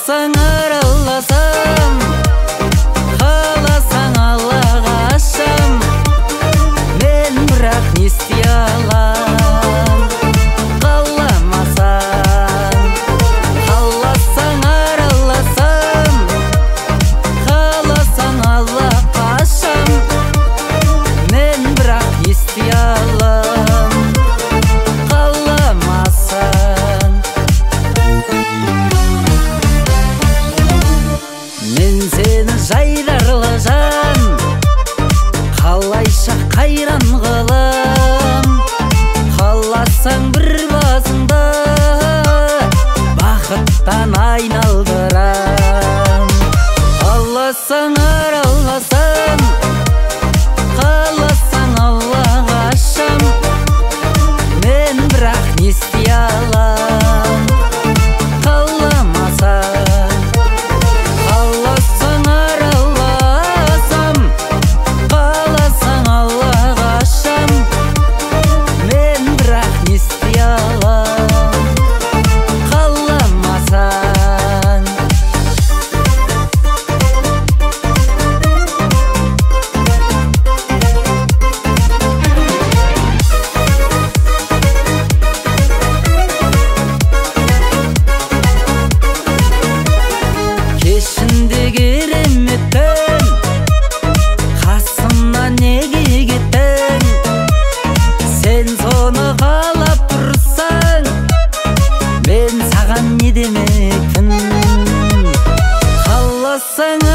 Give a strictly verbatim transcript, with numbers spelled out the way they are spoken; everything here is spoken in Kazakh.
Қаласаң араласам, қаласаң Аллаға ашам, мен бірақ не істей алам? Қаламасаң, қаласаң араласам, қаласаң Аллаға ашам, мен бірақ не істей алам? Қаламасаң. Мен сені жайдарлы жан, қалайша қайран қылам. Қаласаң бір басыңда бақыттан айналдырам. Қаласаң араласам, қаласаң Аллаға ашам, мен бірақ не істей алам? Қаламасаң. Қаласаң араласам, қаласаң Аллаға ашам, мен бірақ не істей алам? Қаламасаң. Кешінде кереметтің, қасымнан неге кеттің? Сен соны қалап тұрсаң, мен саған не демекпін? Қаласаң